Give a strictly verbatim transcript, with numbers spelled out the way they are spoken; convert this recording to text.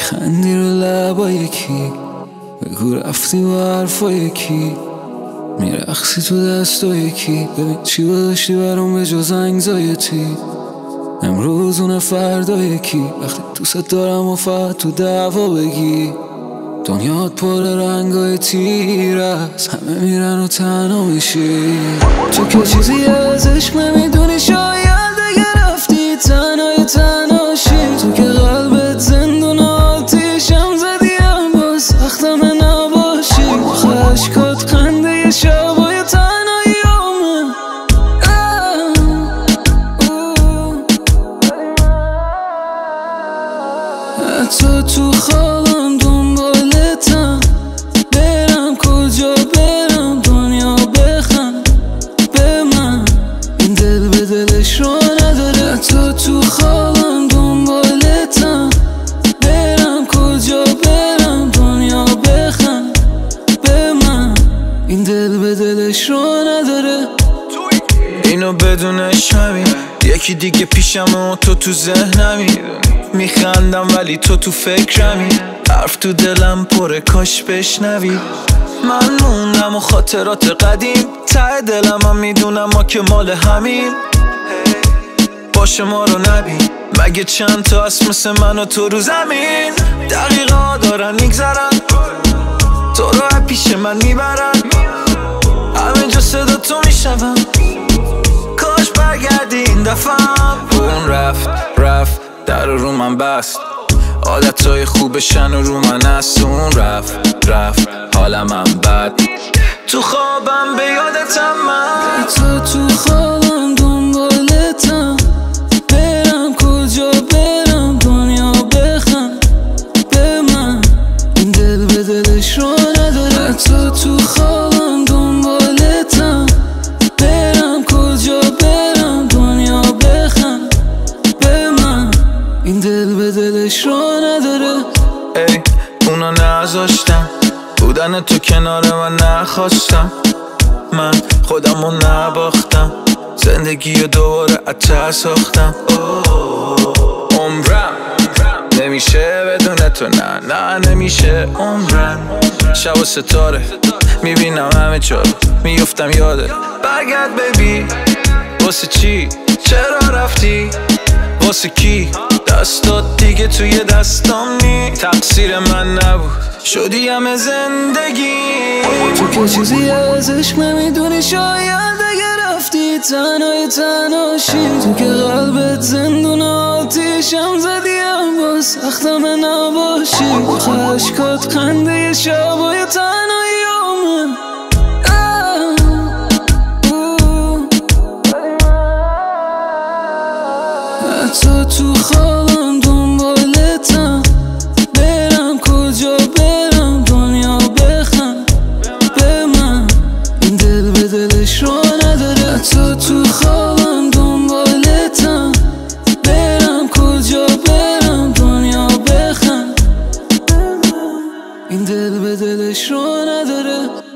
میخندی رو لبای کی، بگو رفتی و حرفای کی، میرقصی تو دستای کی، ببین چی داشتی برام به جز انگزایتی. امروز اون فردای کی، وقتی دوست دارم و فقط تو دعوا بگی. دنیات پر رنگای تیر است، همه میرن و تنها میشی. تو که چیزی از عشق نمیدونی، شاید دیگه رفتی تنهای تنهاشی. تو که قلبت زندون آتیشم زدی، اما سختم نباشی. خشکات خنده شبای تنهاییامه. حتی تو خوابم دنبالتم، برم کجا برم دنیا بخند به من، این دل به دلش رو نداره. حتی تو خوابم دنبالتم، برم کجا برم دنیا بخند به من، این دل به دلش رو نداره. اینو بدونش همین، یکی دیگه پیشم و تو تو ذهنمی. میخندم ولی تو تو فکرمی، حرف تو دلم پره کاش بشنوی. من موندم و خاطرات قدیم، ته دلم هم میدونم ما که مال همین. باشه ما رو نبین، مگه چند تا هست مثل من و تو رو زمین. دقیقا دارن میگذرن، تو رو پیش من میبرن، همه جا صدا تو میشنوم. کاش برگردی این دفعم. اون رفت رفت در رو من بست، عادتهای خوبشن و رو من هست. اون رفت رفت حالم هم بد، تو خوابم به یادتم من. تو تو خوابم دنبالتم، برم کجا برم دنیا بخند به من، این دل به دلش رو نداره. تو تو خوابم دنبالتم، برم کجا برم دنیا بخند به من، این دل به دلش رو نداره. ای اونا نذاشتم، بودن تو کنار من نخواستم. من خودمو نباختم، زندگی رو دوباره اتر ساختم. عمرم نمیشه بدون تو، نه نه نمیشه عمرم. شب و ستاره میبینم همه جا، میفتم یاده. برگرد بیبی، واسه چی چرا رفتی، واسه کی دستات دیگه توی دستام نی. تقصیر من نبود، شدی همه زندگی. تو که چیزی از عشق نمیدونی، شاید دیگه رفتی تنهای تنهاشی. تو که قلبت زندون آتیشم زدی، اما سختم نباشی. خشکات خنده شبای تنهاییامه. حتی تو خوابم دنبالتم، برم کجا برم دنیا بخند به من، این دل به دلش رو نداره. حتی تو خوابم دنبالتم، برم کجا برم دنیا بخند به من، این دل به دلش رو نداره.